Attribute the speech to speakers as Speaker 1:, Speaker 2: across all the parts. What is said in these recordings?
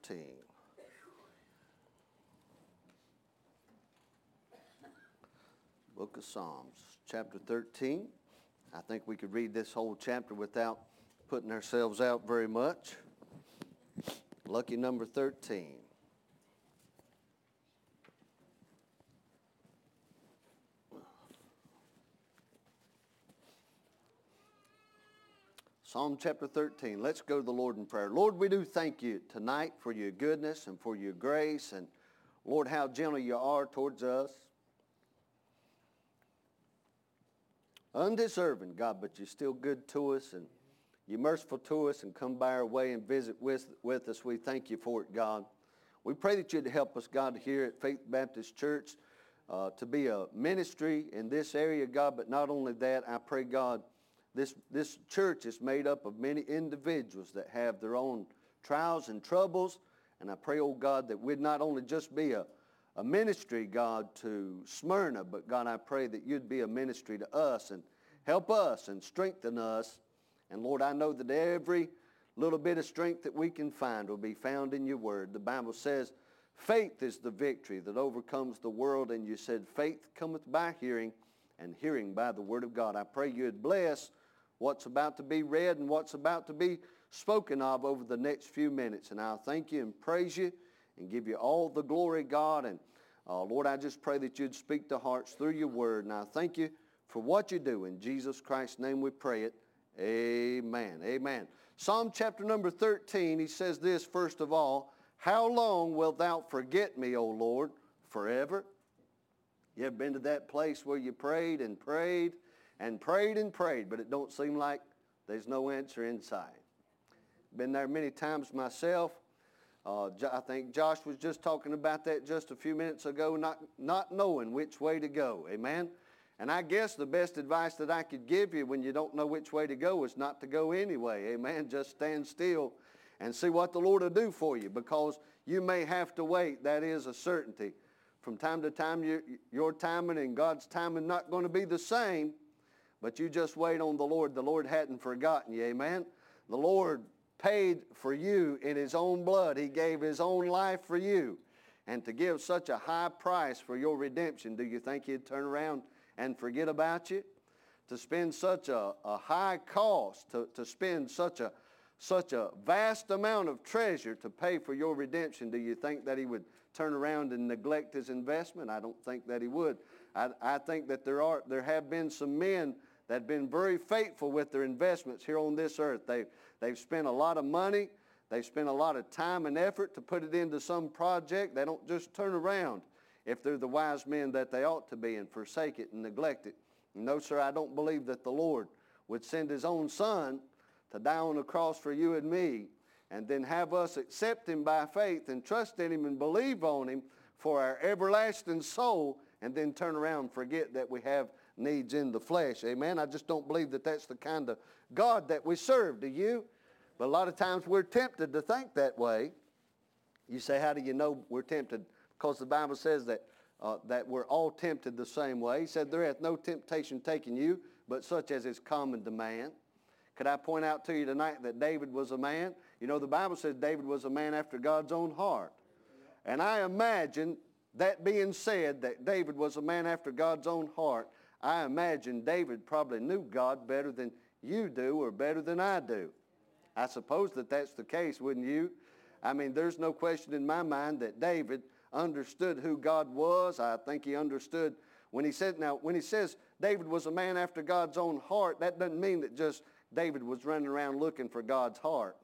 Speaker 1: 13. Book of Psalms, chapter 13. I think we could read this whole chapter without putting ourselves out very much. Lucky number 13. Psalm chapter 13. Let's go to the Lord in prayer. Lord, we do thank you tonight for your goodness and for your grace. And Lord, how gentle you are towards us. Undeserving, God, but you're still good to us and you're merciful to us and come by our way and visit with us. We thank you for it, God. We pray that you'd help us, God, here at Faith Baptist Church to be a ministry in this area, God. But not only that, I pray, God, this church is made up of many individuals that have their own trials and troubles. And I pray, oh God, that we'd not only just be a ministry, God, to Smyrna, but God, I pray that you'd be a ministry to us and help us and strengthen us. And Lord, I know that every little bit of strength that we can find will be found in your word. The Bible says faith is the victory that overcomes the world. And you said faith cometh by hearing, and hearing by the word of God. I pray you'd bless what's about to be read and what's about to be spoken of over the next few minutes. And I'll thank you and praise you and give you all the glory, God. And Lord, I just pray that you'd speak to hearts through your word. And I thank you for what you do. In Jesus Christ's name we pray it. Amen. Amen. Psalm chapter number 13, he says this, first of all, how long wilt thou forget me, O Lord, forever? You ever been to that place where you prayed and prayed and prayed and prayed, but it don't seem like there's no answer in sight? Been there many times myself. I think Josh was just talking about that just a few minutes ago, not knowing which way to go. Amen? And I guess the best advice that I could give you when you don't know which way to go is not to go anyway. Amen? Just stand still and see what the Lord will do for you, because you may have to wait. That is a certainty. From time to time, your timing and God's timing not going to be the same, but you just wait on the Lord. The Lord hadn't forgotten you. Amen? The Lord paid for you in his own blood. He gave his own life for you. And to give such a high price for your redemption, do you think he'd turn around and forget about you? To spend such a high cost, to spend such a vast amount of treasure to pay for your redemption, do you think that he would turn around and neglect his investment? I don't think that he would. I think that there have been some men that have been very faithful with their investments here on this earth. They've spent a lot of money. They've spent a lot of time and effort to put it into some project. They don't just turn around if they're the wise men that they ought to be and forsake it and neglect it. No, sir, I don't believe that the Lord would send his own son to die on the cross for you and me, and then have us accept him by faith and trust in him and believe on him for our everlasting soul, and then turn around and forget that we have needs in the flesh. Amen? I just don't believe that that's the kind of God that we serve. Do you? But a lot of times we're tempted to think that way. You say, how do you know we're tempted? Because the Bible says that we're all tempted the same way. He said, there hath no temptation taken you, but such as is common to man. Could I point out to you tonight that David was a man? You know, the Bible says David was a man after God's own heart. And I imagine, that being said, that David was a man after God's own heart, I imagine David probably knew God better than you do or better than I do. I suppose that that's the case, wouldn't you? I mean, there's no question in my mind that David understood who God was. I think he understood when he says David was a man after God's own heart, that doesn't mean that just David was running around looking for God's heart.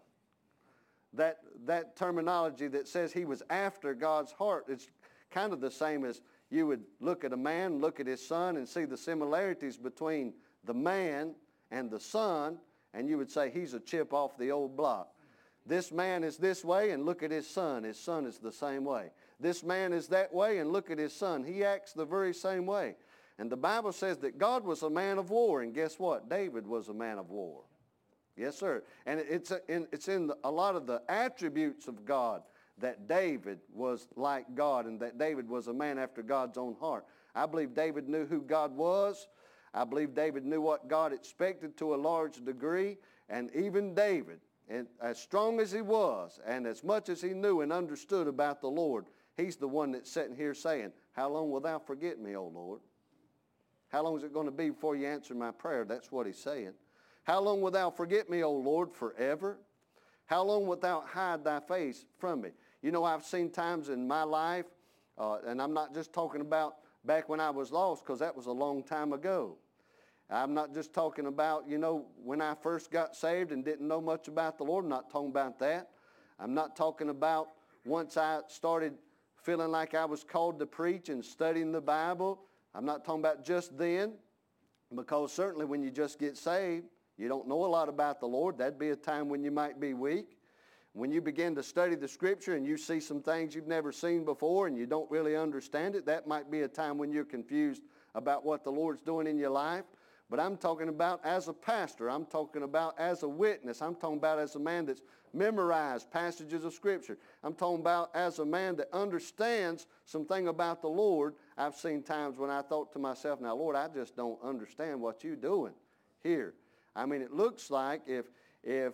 Speaker 1: That terminology that says he was after God's heart, it's kind of the same as you would look at a man, look at his son, and see the similarities between the man and the son, and you would say he's a chip off the old block. This man is this way, and look at his son. His son is the same way. This man is that way, and look at his son. He acts the very same way. And the Bible says that God was a man of war, and guess what? David was a man of war. Yes, sir. And it's in a lot of the attributes of God that David was like God, and that David was a man after God's own heart. I believe David knew who God was. I believe David knew what God expected to a large degree. And even David, and as strong as he was, and as much as he knew and understood about the Lord, he's the one that's sitting here saying, how long wilt thou forget me, O Lord? How long is it going to be before you answer my prayer? That's what he's saying. How long wilt thou forget me, O Lord, forever? How long wilt thou hide thy face from me? You know, I've seen times in my life, and I'm not just talking about back when I was lost, because that was a long time ago. I'm not just talking about, you know, when I first got saved and didn't know much about the Lord. I'm not talking about that. I'm not talking about once I started feeling like I was called to preach and studying the Bible. I'm not talking about just then, because certainly when you just get saved, you don't know a lot about the Lord. That'd be a time when you might be weak. When you begin to study the Scripture and you see some things you've never seen before and you don't really understand it, that might be a time when you're confused about what the Lord's doing in your life. But I'm talking about as a pastor. I'm talking about as a witness. I'm talking about as a man that's memorized passages of Scripture. I'm talking about as a man that understands something about the Lord. I've seen times when I thought to myself, now, Lord, I just don't understand what you're doing here. I mean, it looks like if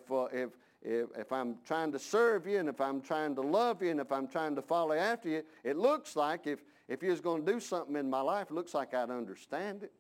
Speaker 1: I'm trying to serve you and if I'm trying to love you and if I'm trying to follow after you, it looks like if you was going to do something in my life, it looks like I'd understand it.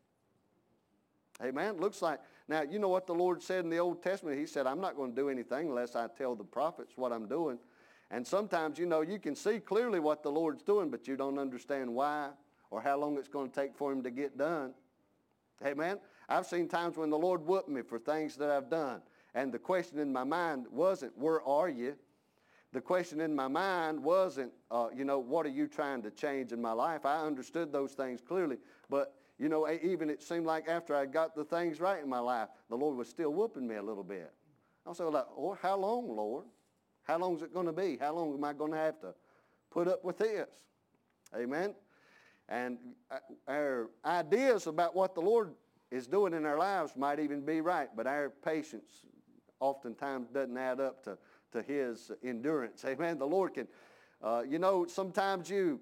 Speaker 1: Amen. Looks like, now, you know what the Lord said in the Old Testament? He said, I'm not going to do anything unless I tell the prophets what I'm doing. And sometimes, you know, you can see clearly what the Lord's doing, but you don't understand why or how long it's going to take for him to get done. Amen. I've seen times when the Lord whooped me for things that I've done. And the question in my mind wasn't, where are you? The question in my mind wasn't, you know, what are you trying to change in my life? I understood those things clearly, but you know, even it seemed like after I got the things right in my life, the Lord was still whooping me a little bit. I was like, oh, how long, Lord? How long is it going to be? How long am I going to have to put up with this? Amen? And our ideas about what the Lord is doing in our lives might even be right, but our patience oftentimes doesn't add up to his endurance. Amen? The Lord can, you know, sometimes you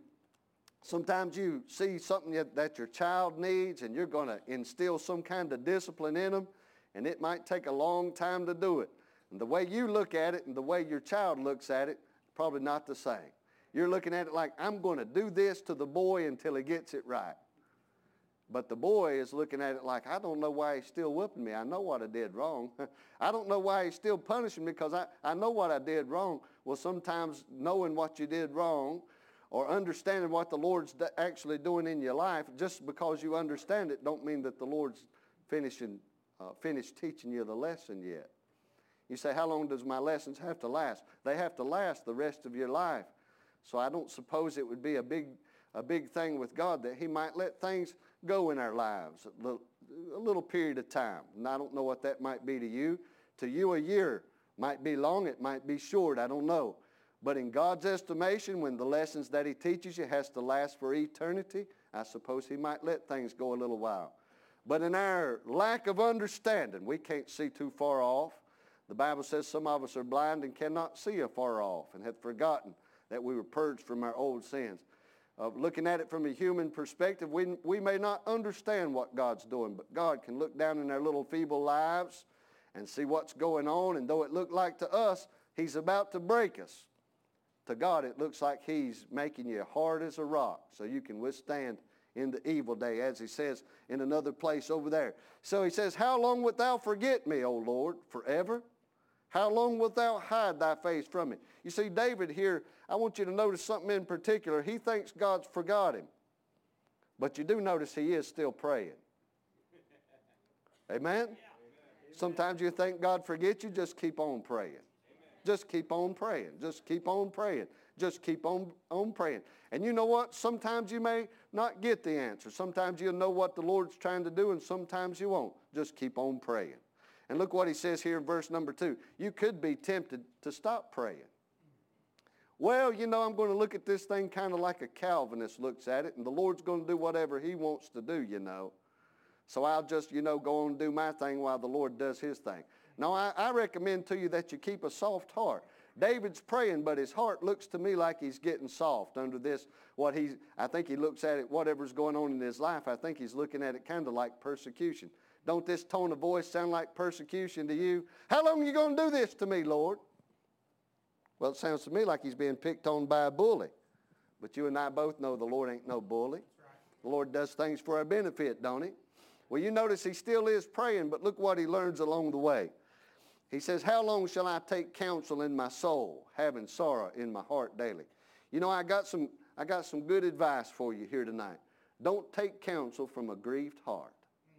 Speaker 1: see something that your child needs and you're going to instill some kind of discipline in them, and it might take a long time to do it. And the way you look at it and the way your child looks at it, probably not the same. You're looking at it like, I'm going to do this to the boy until he gets it right. But the boy is looking at it like, I don't know why he's still whooping me. I know what I did wrong. I don't know why he's still punishing me because I know what I did wrong. Well, sometimes knowing what you did wrong or understanding what the Lord's actually doing in your life, just because you understand it don't mean that the Lord's finished teaching you the lesson yet. You say, how long does my lessons have to last? They have to last the rest of your life. So I don't suppose it would be a big thing with God that he might let things go in our lives a little period of time. And I don't know what that might be to you. To you, a year might be long, it might be short, I don't know. But in God's estimation, when the lessons that he teaches you has to last for eternity, I suppose he might let things go a little while. But in our lack of understanding, we can't see too far off. The Bible says some of us are blind and cannot see afar off and have forgotten that we were purged from our old sins. Looking at it from a human perspective, we may not understand what God's doing, but God can look down in our little feeble lives and see what's going on, and though it looked like to us he's about to break us, to God it looks like he's making you hard as a rock so you can withstand in the evil day, as he says in another place over there. So he says, how long wilt thou forget me, O Lord, forever? How long wilt thou hide thy face from me? You see, David here, I want you to notice something in particular. He thinks God's forgot him. But you do notice he is still praying. Amen? Sometimes you think God forgets you, just keep on praying. Just keep on praying. Just keep on praying. Just keep on praying. And you know what? Sometimes you may not get the answer. Sometimes you'll know what the Lord's trying to do, and sometimes you won't. Just keep on praying. And look what he says here in verse number 2. You could be tempted to stop praying. Well, you know, I'm going to look at this thing kind of like a Calvinist looks at it, and the Lord's going to do whatever he wants to do, you know. So I'll just, you know, go on and do my thing while the Lord does his thing. No, I recommend to you that you keep a soft heart. David's praying, but his heart looks to me like he's getting soft under this. I think he looks at it, whatever's going on in his life, I think he's looking at it kind of like persecution. Don't this tone of voice sound like persecution to you? How long are you going to do this to me, Lord? Well, it sounds to me like he's being picked on by a bully. But you and I both know the Lord ain't no bully. The Lord does things for our benefit, don't he? Well, you notice he still is praying, but look what he learns along the way. He says, how long shall I take counsel in my soul, having sorrow in my heart daily? You know, I got some good advice for you here tonight. Don't take counsel from a grieved heart.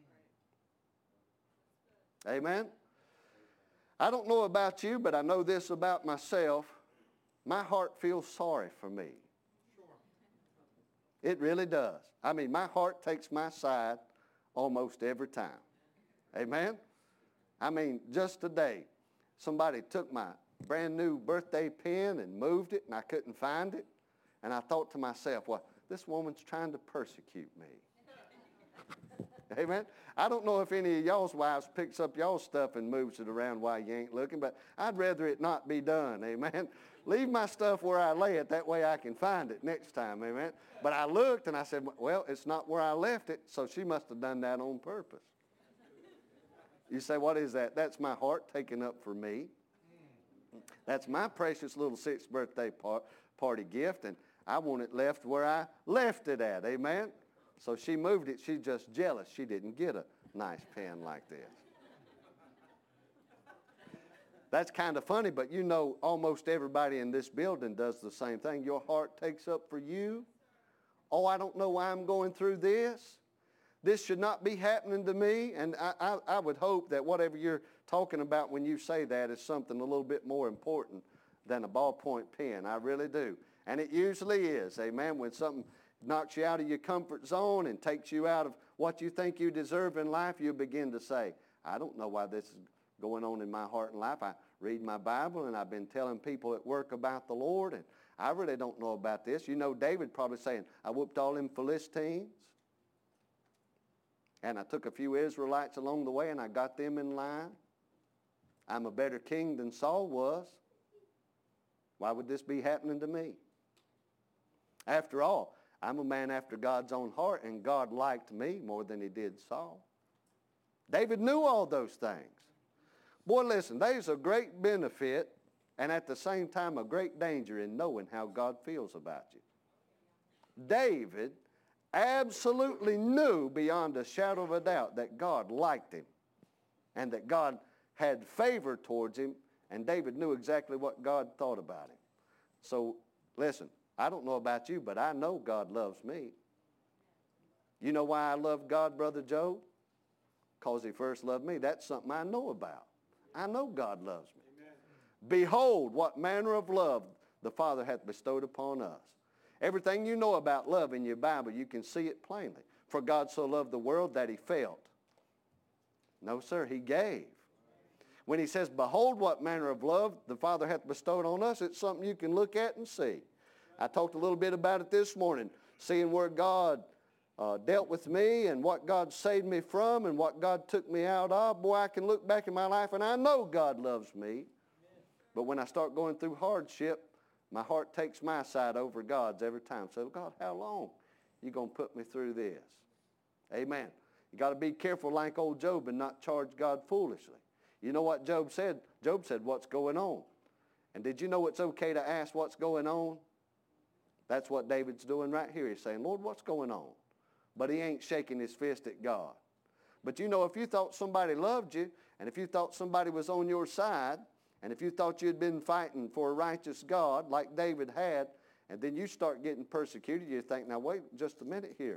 Speaker 1: Amen? I don't know about you, but I know this about myself. My heart feels sorry for me. It really does. I mean, my heart takes my side almost every time. Amen? I mean, just today, somebody took my brand new birthday pen and moved it, and I couldn't find it. And I thought to myself, well, this woman's trying to persecute me. Amen? I don't know if any of y'all's wives picks up y'all's stuff and moves it around while you ain't looking, but I'd rather it not be done. Amen? Leave my stuff where I lay it. That way I can find it next time. Amen? But I looked and I said, well, it's not where I left it, so she must have done that on purpose. You say, what is that? That's my heart taken up for me. That's my precious little 6th birthday party gift, and I want it left where I left it at. Amen? So she moved it. She's just jealous she didn't get a nice pen like this. That's kind of funny, but you know almost everybody in this building does the same thing. Your heart takes up for you. Oh, I don't know why I'm going through this. This should not be happening to me. And I would hope that whatever you're talking about when you say that is something a little bit more important than a ballpoint pen. I really do. And it usually is, amen, when something knocks you out of your comfort zone and takes you out of what you think you deserve in life, you begin to say, I don't know why this is going on in my heart and life. I read my Bible, and I've been telling people at work about the Lord, and I really don't know about this. You know, David probably saying, I whooped all them Philistines, and I took a few Israelites along the way, and I got them in line. I'm a better king than Saul was. Why would this be happening to me? After all, I'm a man after God's own heart, and God liked me more than he did Saul. David knew all those things. Boy, listen, there's a great benefit and at the same time a great danger in knowing how God feels about you. David absolutely knew beyond a shadow of a doubt that God liked him and that God had favor towards him, and David knew exactly what God thought about him. So, listen, I don't know about you, but I know God loves me. You know why I love God, Brother Joe? Because he first loved me. That's something I know about. I know God loves me. Amen. Behold, what manner of love the Father hath bestowed upon us. Everything you know about love in your Bible, you can see it plainly. For God so loved the world that he felt. No, sir, he gave. When he says, behold, what manner of love the Father hath bestowed on us, it's something you can look at and see. I talked a little bit about it this morning, seeing where God dealt with me and what God saved me from and what God took me out of. Boy, I can look back in my life and I know God loves me. But when I start going through hardship, my heart takes my side over God's every time. So, God, how long you going to put me through this? Amen. You got to be careful like old Job and not charge God foolishly. You know what Job said? Job said, what's going on? And did you know it's okay to ask what's going on? That's what David's doing right here. He's saying, Lord, what's going on? But he ain't shaking his fist at God. But you know, if you thought somebody loved you, and if you thought somebody was on your side, and if you thought you'd been fighting for a righteous God like David had, and then you start getting persecuted, you think, now wait just a minute here.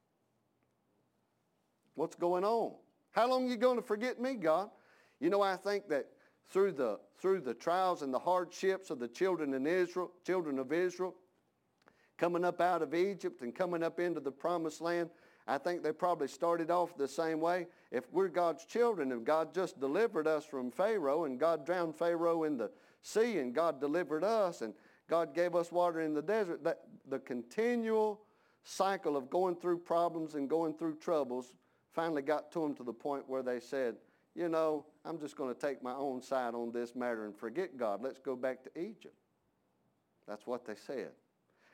Speaker 1: What's going on? How long are you going to forget me, God? You know, I think that through the trials and the hardships of the children of Israel, coming up out of Egypt and coming up into the promised land, I think they probably started off the same way. If we're God's children and God just delivered us from Pharaoh and God drowned Pharaoh in the sea and God delivered us and God gave us water in the desert, that the continual cycle of going through problems and going through troubles finally got to them to the point where they said, you know, I'm just going to take my own side on this matter and forget God. Let's go back to Egypt. That's what they said.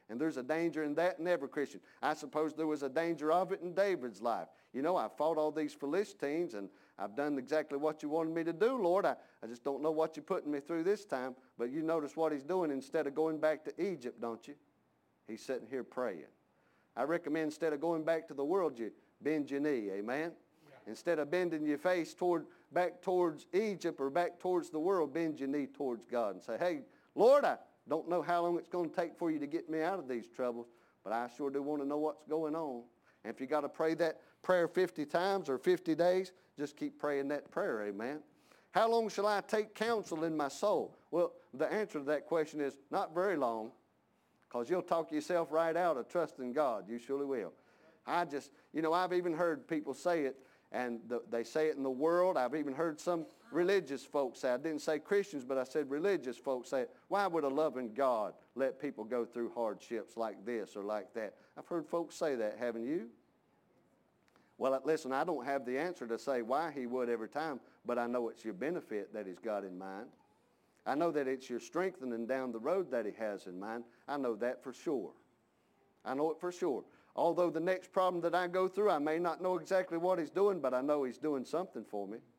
Speaker 1: And there's a danger in that in every Christian. I suppose there was a danger of it in David's life. You know, I fought all these Philistines, and I've done exactly what you wanted me to do, Lord. I just don't know what you're putting me through this time. But you notice what he's doing instead of going back to Egypt, don't you? He's sitting here praying. I recommend instead of going back to the world, you bend your knee, amen? Yeah. Instead of bending your face back towards Egypt or back towards the world, bend your knee towards God and say, hey, Lord, I don't know how long it's going to take for you to get me out of these troubles, but I sure do want to know what's going on. And if you got to pray that prayer 50 times or 50 days, just keep praying that prayer, amen? How long shall I take counsel in my soul? Well, the answer to that question is not very long, because you'll talk yourself right out of trusting God. You surely will. I've even heard people say it, and they say it in the world. I've even heard some religious folks say, I didn't say Christians, but I said religious folks say it. Why would a loving God let people go through hardships like this or like that? I've heard folks say that, haven't you? Well, listen, I don't have the answer to say why he would every time, but I know it's your benefit that he's got in mind. I know that it's your strengthening down the road that he has in mind. I know that for sure. I know it for sure. Although the next problem that I go through, I may not know exactly what he's doing, but I know he's doing something for me.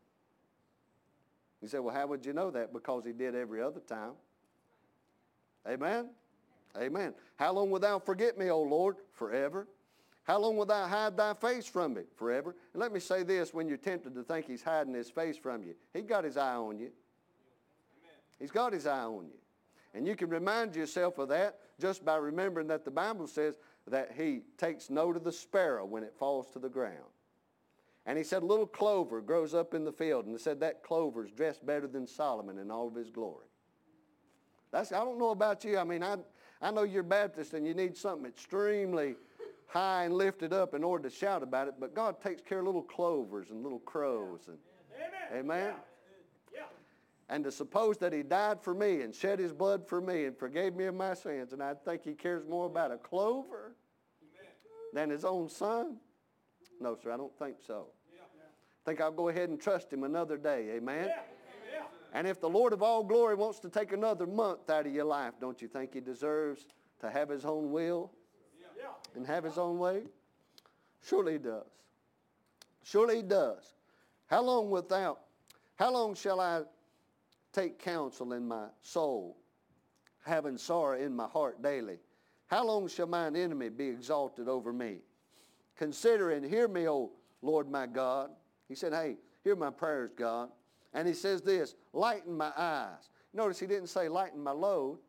Speaker 1: You say, well, how would you know that? Because he did every other time. Amen? Amen. How long wilt thou forget me, O Lord? Forever. How long wilt thou hide thy face from me? Forever. And let me say this, when you're tempted to think he's hiding his face from you, he got his eye on you. He's got his eye on you. And you can remind yourself of that just by remembering that the Bible says that he takes note of the sparrow when it falls to the ground. And he said a little clover grows up in the field, and he said that clover is dressed better than Solomon in all of his glory. I don't know about you. I mean, I know you're Baptist and you need something extremely high and lifted up in order to shout about it, but God takes care of little clovers and little crows. And, amen? Yeah. And to suppose that he died for me and shed his blood for me and forgave me of my sins, and I think he cares more about a clover than his own son? No, sir, I don't think so. I think I'll go ahead and trust him another day, amen? Yeah. And if the Lord of all glory wants to take another month out of your life, don't you think he deserves to have his own will and have his own way? Surely he does. Surely he does. How long shall I take counsel in my soul, having sorrow in my heart daily? How long shall mine enemy be exalted over me? Consider and hear me, O Lord my God. He said, hey, hear my prayers, God. And he says this, lighten my eyes. Notice he didn't say lighten my load.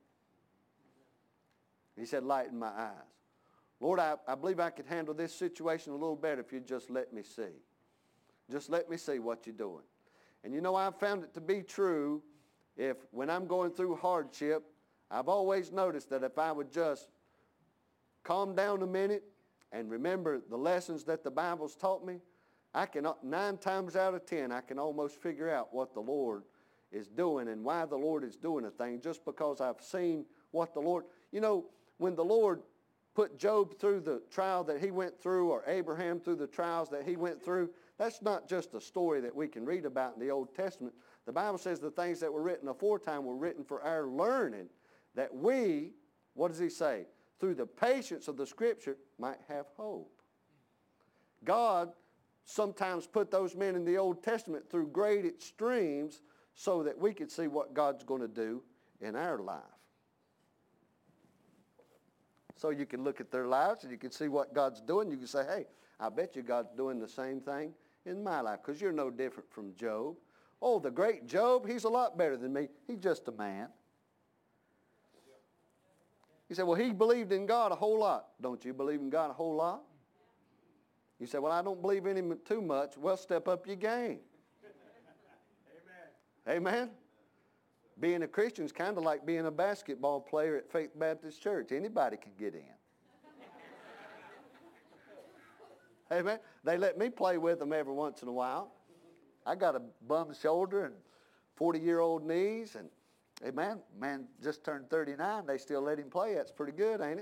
Speaker 1: He said lighten my eyes. Lord, I believe I could handle this situation a little better if you'd just let me see. Just let me see what you're doing. And you know, I've found it to be true when I'm going through hardship, I've always noticed that if I would just calm down a minute and remember the lessons that the Bible's taught me, 9 times out of 10, I can almost figure out what the Lord is doing and why the Lord is doing a thing just because I've seen what the Lord, you know, when the Lord put Job through the trial that he went through or Abraham through the trials that he went through, that's not just a story that we can read about in the Old Testament. The Bible says the things that were written aforetime were written for our learning, that we, what does he say? Through the patience of the Scripture might have hope. God sometimes put those men in the Old Testament through great extremes so that we could see what God's going to do in our life. So you can look at their lives and you can see what God's doing. You can say, hey, I bet you God's doing the same thing in my life because you're no different from Job. Oh, the great Job, he's a lot better than me. He's just a man. You say, well, he believed in God a whole lot. Don't you believe in God a whole lot? You say, well, I don't believe in him too much. Well, step up your game. Amen. Amen. Being a Christian is kind of like being a basketball player at Faith Baptist Church. Anybody can get in. Amen. They let me play with them every once in a while. I got a bum shoulder and 40-year-old knees, and amen, man just turned 39. They still let him play. That's pretty good, ain't it?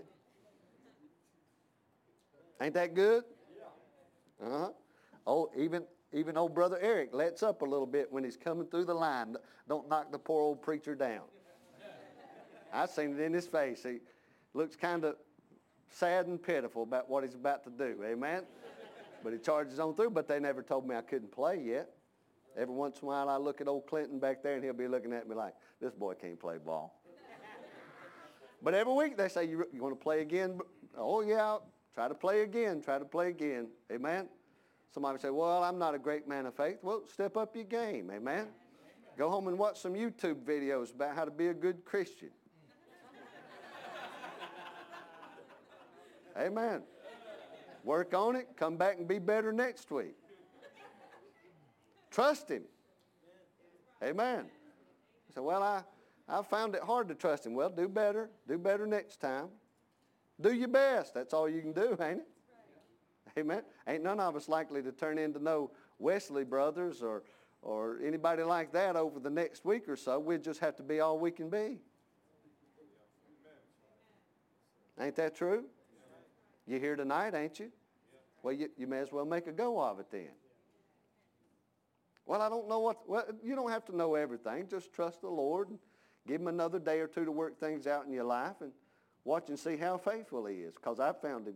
Speaker 1: Ain't that good? Uh-huh. Oh, even old Brother Eric lets up a little bit when he's coming through the line. Don't knock the poor old preacher down. I've seen it in his face. looks kind of sad and pitiful about what he's about to do. Amen? But he charges on through, but they never told me I couldn't play yet. Every once in a while I look at old Clinton back there and he'll be looking at me like, this boy can't play ball. But every week they say, you want to play again? Oh, yeah, try to play again, try to play again. Amen? Somebody say, well, I'm not a great man of faith. Well, step up your game. Amen? Go home and watch some YouTube videos about how to be a good Christian. Amen. Work on it. Come back and be better next week. Trust him. Amen. You say, well, I found it hard to trust him. Well, do better. Do better next time. Do your best. That's all you can do, ain't it? Amen. Ain't none of us likely to turn into no Wesley brothers or anybody like that over the next week or so. We just have to be all we can be. Ain't that true? You're here tonight, ain't you? Well, you may as well make a go of it then. Well, I don't know well, you don't have to know everything. Just trust the Lord and give him another day or two to work things out in your life and watch and see how faithful he is, because I found him.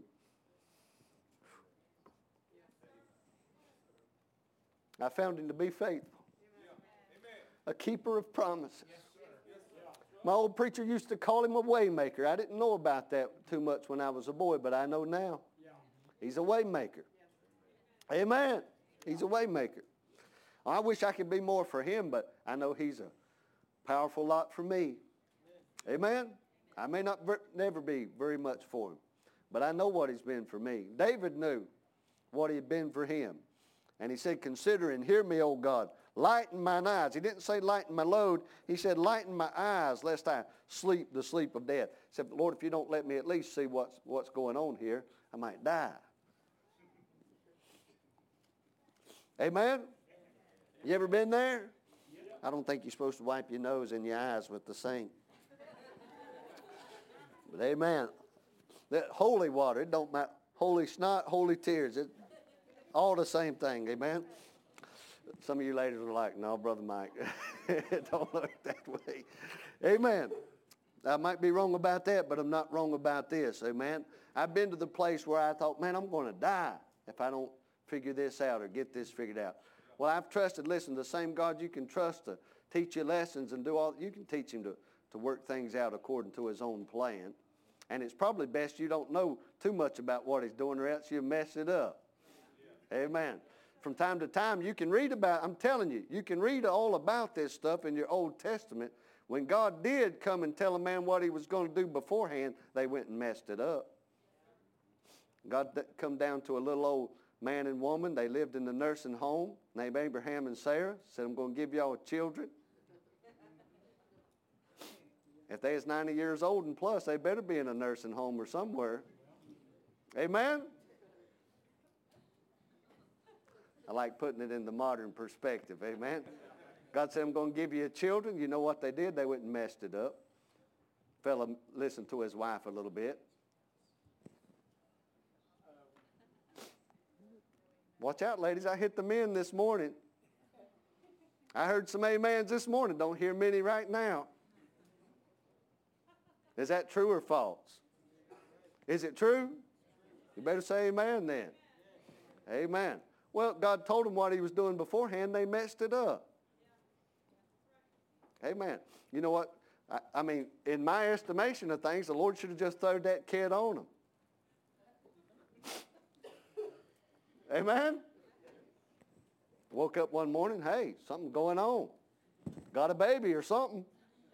Speaker 1: I found him to be faithful. A keeper of promises. My old preacher used to call him a way maker. I didn't know about that too much when I was a boy, but I know now. He's a way maker. Amen. He's a way maker. I wish I could be more for him, but I know he's a powerful lot for me. Amen. I may not never be very much for him, but I know what he's been for me. David knew what he had been for him. And he said, consider and hear me, O God. Lighten mine eyes. He didn't say lighten my load. He said, lighten my eyes, lest I sleep the sleep of death. He said, Lord, if you don't let me at least see what's going on here, I might die. Amen? You ever been there? I don't think you're supposed to wipe your nose and your eyes with the sink. But amen. That holy water, it don't matter. Holy snot, holy tears. It all the same thing. Amen. Some of you ladies are like, no, Brother Mike, it don't look that way. Amen. I might be wrong about that, but I'm not wrong about this. Amen. I've been to the place where I thought, man, I'm going to die if I don't figure this out or get this figured out. Well, I've trusted, listen, the same God you can trust to teach you lessons and do all, you can teach him to work things out according to his own plan. And it's probably best you don't know too much about what he's doing or else you'll mess it up. Amen. From time to time, you can read about, I'm telling you, you can read all about this stuff in your Old Testament. When God did come and tell a man what he was going to do beforehand, they went and messed it up. God come down to a little old man and woman. They lived in the nursing home named Abraham and Sarah. Said, I'm going to give y'all children. If they is 90 years old and plus, they better be in a nursing home or somewhere. Amen? I like putting it in the modern perspective. Amen? God said, I'm going to give you children. You know what they did? They went and messed it up. Fella listened to his wife a little bit. Watch out, ladies. I hit the men this morning. I heard some amens this morning. Don't hear many right now. Is that true or false? Is it true? You better say amen then. Amen. Well, God told them what he was doing beforehand. They messed it up. Amen. You know what? I mean, in my estimation of things, the Lord should have just thrown that kid on them. Amen? Woke up one morning, hey, something going on. Got a baby or something.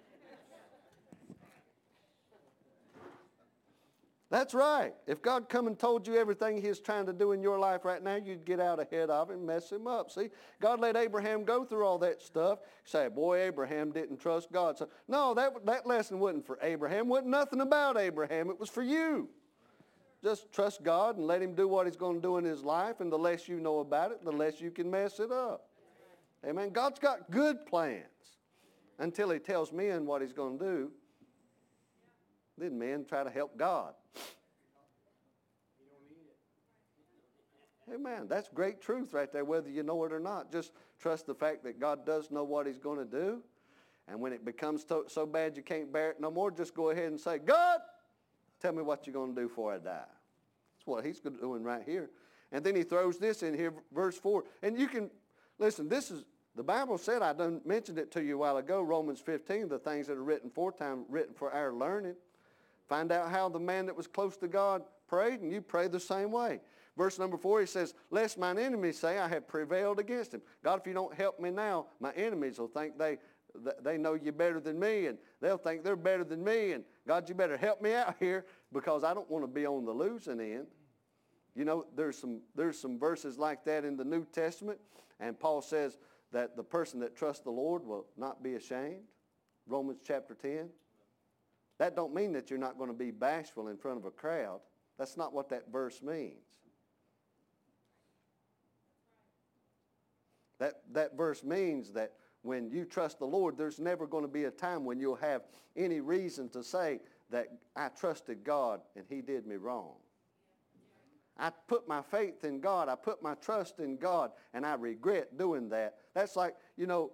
Speaker 1: That's right. If God come and told you everything he's trying to do in your life right now, you'd get out ahead of him and mess him up. See, God let Abraham go through all that stuff. Say, boy, Abraham didn't trust God. So, no, that lesson wasn't for Abraham. Wasn't nothing about Abraham. It was for you. Just trust God and let him do what he's going to do in his life, and the less you know about it, the less you can mess it up. Amen. God's got good plans until he tells men what he's going to do. Then men try to help God. Amen. That's great truth right there, whether you know it or not. Just trust the fact that God does know what he's going to do. And when it becomes so bad you can't bear it no more, just go ahead and say, God, Tell me what you're going to do before I die. That's what he's doing right here. And then he throws this in here, verse 4. And you can, listen, this is, the Bible said, I done mentioned it to you a while ago, Romans 15, the things that are written aforetime, written for our learning. Find out how the man that was close to God prayed, and you pray the same way. Verse number 4, he says, lest mine enemies say I have prevailed against him. God, if you don't help me now, my enemies will think they know you better than me, and they'll think they're better than me, and God, you better help me out here because I don't want to be on the losing end. You know, there's some verses like that in the New Testament, and Paul says that the person that trusts the Lord will not be ashamed. Romans chapter 10. That don't mean that you're not going to be bashful in front of a crowd. That's not what that verse means. That verse means that when you trust the Lord, there's never going to be a time when you'll have any reason to say that I trusted God and he did me wrong. I put my faith in God. I put my trust in God, and I regret doing that. That's like, you know,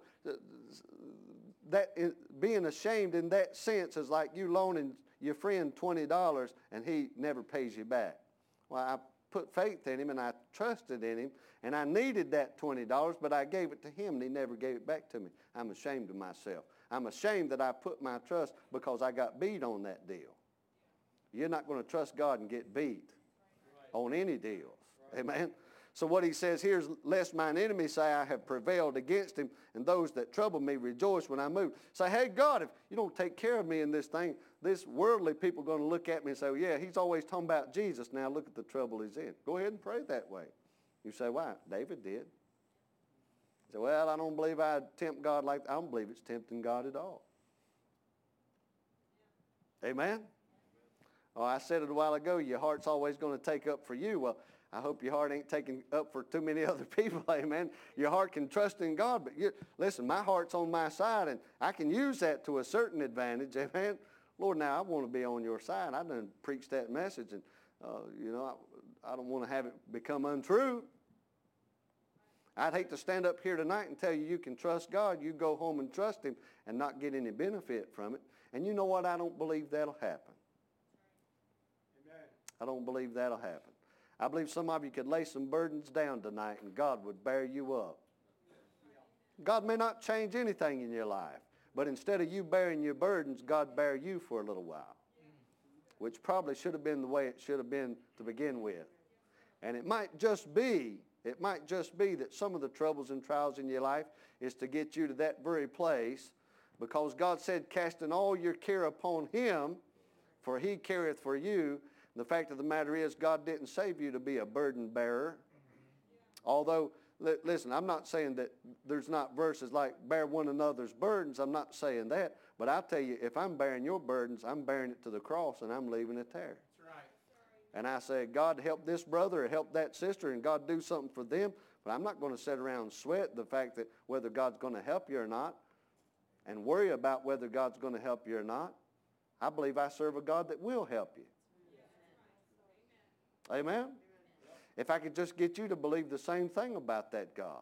Speaker 1: being ashamed in that sense is like you loaning your friend $20 and he never pays you back. Well, I put faith in him and I trusted in him and I needed that $20, but I gave it to him and he never gave it back to me. I'm ashamed of myself. I'm ashamed that I put my trust because I got beat on that deal. You're not going to trust God and get beat on any deals. Amen. So what he says here is, lest mine enemies say I have prevailed against him, and those that trouble me rejoice when I move. Say, hey, God, if you don't take care of me in this thing, this worldly people are going to look at me and say, well, yeah, he's always talking about Jesus. Now look at the trouble he's in. Go ahead and pray that way. You say, why? David did. You say, well, I don't believe I'd tempt God like that. I don't believe it's tempting God at all. Amen? Oh, I said it a while ago, your heart's always going to take up for you. Well, I hope your heart ain't taking up for too many other people, amen. Your heart can trust in God, but listen, my heart's on my side, and I can use that to a certain advantage, amen. Lord, now I want to be on your side. I done preached that message, and, I don't want to have it become untrue. I'd hate to stand up here tonight and tell you you can trust God. You go home and trust him and not get any benefit from it. And you know what? I don't believe that'll happen. Amen. I don't believe that'll happen. I believe some of you could lay some burdens down tonight and God would bear you up. God may not change anything in your life, but instead of you bearing your burdens, God bear you for a little while, which probably should have been the way it should have been to begin with. And it might just be that some of the troubles and trials in your life is to get you to that very place, because God said, casting all your care upon him, for he careth for you. The fact of the matter is, God didn't save you to be a burden bearer. Although, listen, I'm not saying that there's not verses like bear one another's burdens. I'm not saying that. But I'll tell you, if I'm bearing your burdens, I'm bearing it to the cross and I'm leaving it there. That's right. And I say, God, help this brother or help that sister, and God do something for them. But I'm not going to sit around and sweat the fact that whether God's going to help you or not and worry about whether God's going to help you or not. I believe I serve a God that will help you. Amen? If I could just get you to believe the same thing about that God.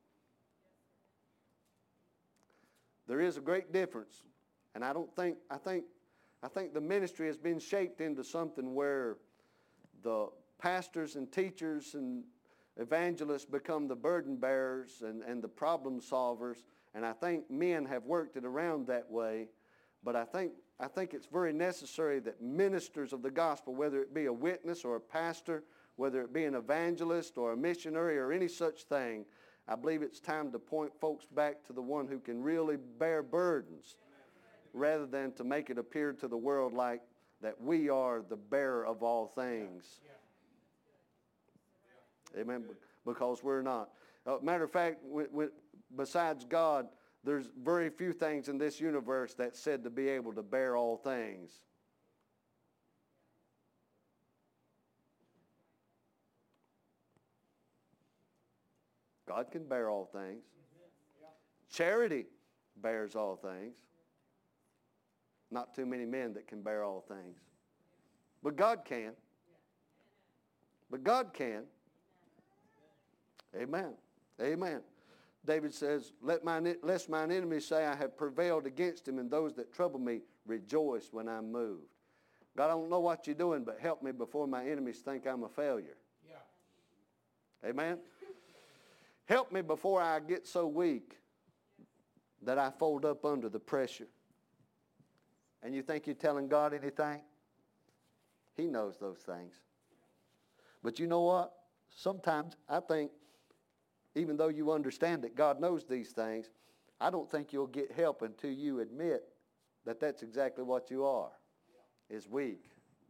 Speaker 1: There is a great difference. And I think the ministry has been shaped into something where the pastors and teachers and evangelists become the burden bearers and the problem solvers. And I think men have worked it around that way. But I think it's very necessary that ministers of the gospel, whether it be a witness or a pastor, whether it be an evangelist or a missionary or any such thing, I believe it's time to point folks back to the one who can really bear burdens, rather than to make it appear to the world like that we are the bearer of all things. Amen. Because we're not. Matter of fact, besides God, there's very few things in this universe that's said to be able to bear all things. God can bear all things. Charity bears all things. Not too many men that can bear all things. But God can. But God can. Amen. Amen. David says, lest mine enemies say I have prevailed against him, and those that trouble me rejoice when I'm moved. God, I don't know what you're doing, but help me before my enemies think I'm a failure. Yeah. Amen? Help me before I get so weak that I fold up under the pressure. And you think you're telling God anything? He knows those things. But you know what? Sometimes I think, even though you understand that God knows these things, I don't think you'll get help until you admit that that's exactly what you are, is weak.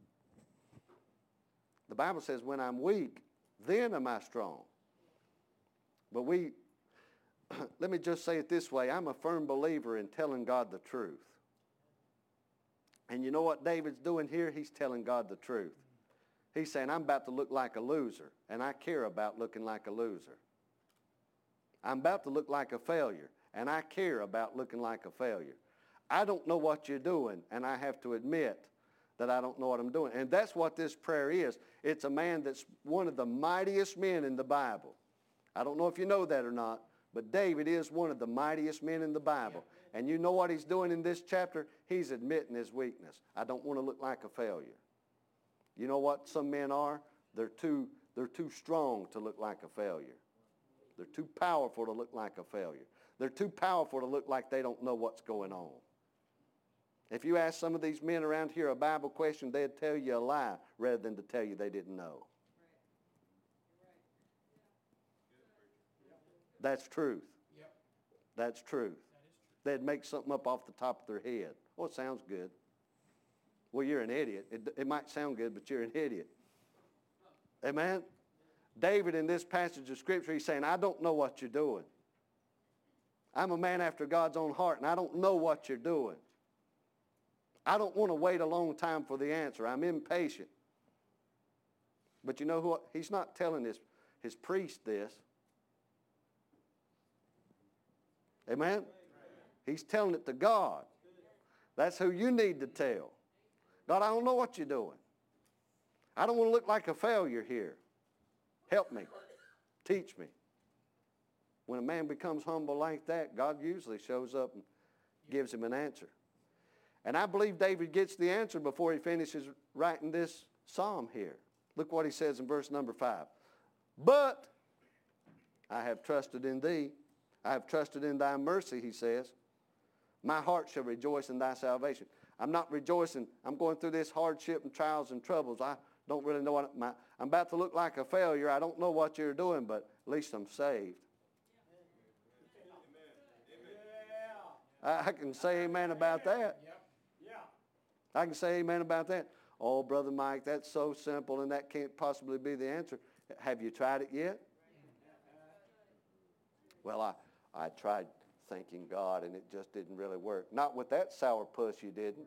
Speaker 1: The Bible says, when I'm weak, then am I strong. But let me just say it this way, I'm a firm believer in telling God the truth. And you know what David's doing here? He's telling God the truth. He's saying, I'm about to look like a loser, and I care about looking like a loser. I'm about to look like a failure, and I care about looking like a failure. I don't know what you're doing, and I have to admit that I don't know what I'm doing. And that's what this prayer is. It's a man that's one of the mightiest men in the Bible. I don't know if you know that or not, but David is one of the mightiest men in the Bible. And you know what he's doing in this chapter? He's admitting his weakness. I don't want to look like a failure. You know what some men are? They're too strong to look like a failure. They're too powerful to look like a failure. They're too powerful to look like they don't know what's going on. If you ask some of these men around here a Bible question, they'd tell you a lie rather than to tell you they didn't know. That's truth. That's truth. They'd make something up off the top of their head. Oh, it sounds good. Well, you're an idiot. It might sound good, but you're an idiot. Amen? David, in this passage of Scripture, he's saying, I don't know what you're doing. I'm a man after God's own heart, and I don't know what you're doing. I don't want to wait a long time for the answer. I'm impatient. But you know what? He's not telling his priest this. Amen? He's telling it to God. That's who you need to tell. God, I don't know what you're doing. I don't want to look like a failure here. Help me. Teach me. When a man becomes humble like that, God usually shows up and gives him an answer. And I believe David gets the answer before he finishes writing this psalm here. Look what he says in verse number 5. But I have trusted in thee. I have trusted in thy mercy, he says. My heart shall rejoice in thy salvation. I'm not rejoicing. I'm going through this hardship and trials and troubles. I don't really know what I'm about to look like a failure. I don't know what you're doing, but at least I'm saved. I can say amen about that. I can say amen about that. Oh, Brother Mike, that's so simple, and that can't possibly be the answer. Have you tried it yet? Well, I tried thanking God, and it just didn't really work. Not with that sourpuss you didn't.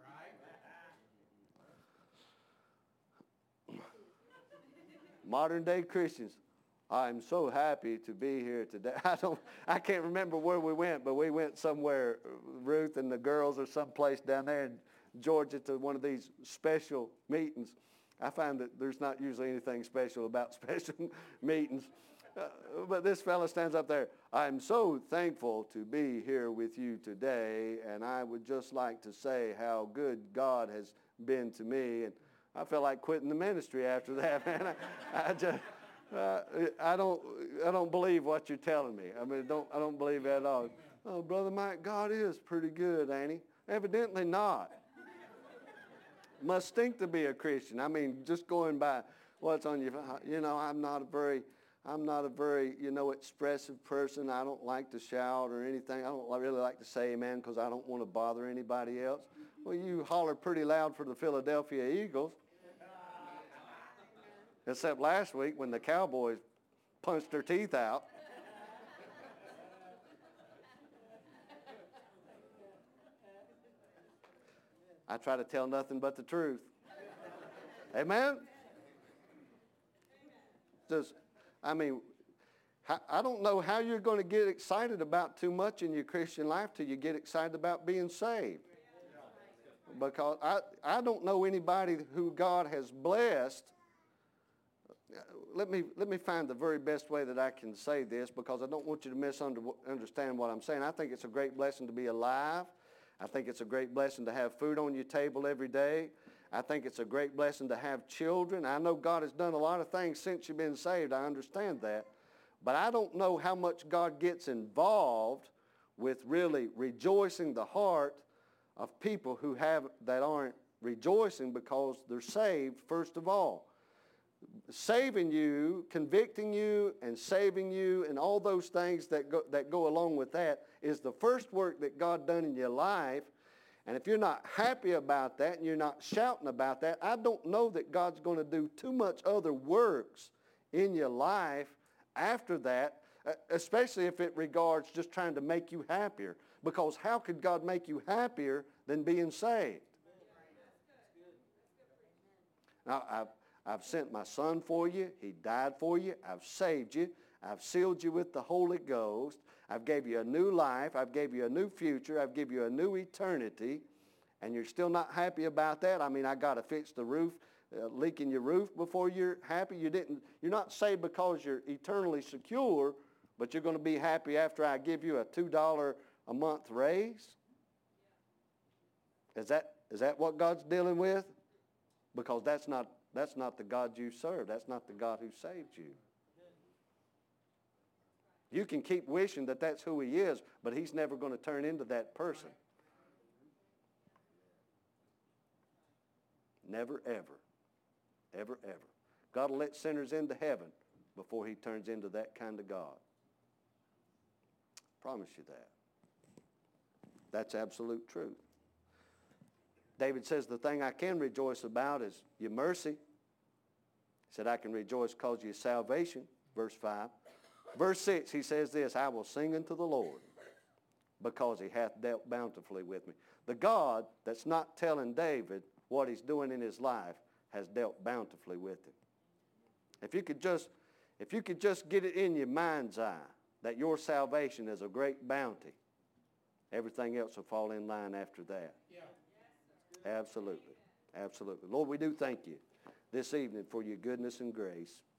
Speaker 1: Modern day Christians, I'm so happy to be here today. I can't remember where we went, but we went somewhere, Ruth and the girls or someplace down there in Georgia, to one of these special meetings. I find that there's not usually anything special about special meetings. But this fellow stands up there. I'm so thankful to be here with you today, and I would just like to say how good God has been to me. And I felt like quitting the ministry after that, man. I don't believe what you're telling me. I mean, I don't believe it at all. Oh, Brother Mike, God is pretty good, ain't he? Evidently not. Must stink to be a Christian. I mean, just going by what's on your, I'm not a very, expressive person. I don't like to shout or anything. I don't really like to say amen because I don't want to bother anybody else. Well, you holler pretty loud for the Philadelphia Eagles. Except last week when the Cowboys punched their teeth out. I try to tell nothing but the truth. Amen? I don't know how you're going to get excited about too much in your Christian life till you get excited about being saved. Because I don't know anybody who God has blessed. Let me find the very best way that I can say this, because I don't want you to misunderstand what I'm saying. I think it's a great blessing to be alive. I think it's a great blessing to have food on your table every day. I think it's a great blessing to have children. I know God has done a lot of things since you've been saved. I understand that. But I don't know how much God gets involved with really rejoicing the heart of people that aren't rejoicing because they're saved, first of all. Saving you, convicting you, and saving you, and all those things that go along with that is the first work that God done in your life. And if you're not happy about that and you're not shouting about that, I don't know that God's going to do too much other works in your life after that, especially if it regards just trying to make you happier. Because how could God make you happier than being saved? Now, I've sent my son for you. He died for you. I've saved you. I've sealed you with the Holy Ghost. I've gave you a new life. I've gave you a new future. I've given you a new eternity. And you're still not happy about that? I mean, I got to fix the roof, leaking your roof before you're happy. You're not saved because you're eternally secure, but you're going to be happy after I give you a $2 a month raise? Is that what God's dealing with? Because that's not the God you serve. That's not the God who saved you. You can keep wishing that that's who he is, but he's never going to turn into that person. Never, ever. Ever, ever. God will let sinners into heaven before he turns into that kind of God. Promise you that. That's absolute truth. David says, the thing I can rejoice about is your mercy. He said, I can rejoice because of your salvation, verse 5. Verse 6, he says this, I will sing unto the Lord because he hath dealt bountifully with me. The God that's not telling David what he's doing in his life has dealt bountifully with him. If you could just get it in your mind's eye that your salvation is a great bounty, everything else will fall in line after that. Yeah. Absolutely. Absolutely. Lord, we do thank you this evening for your goodness and grace.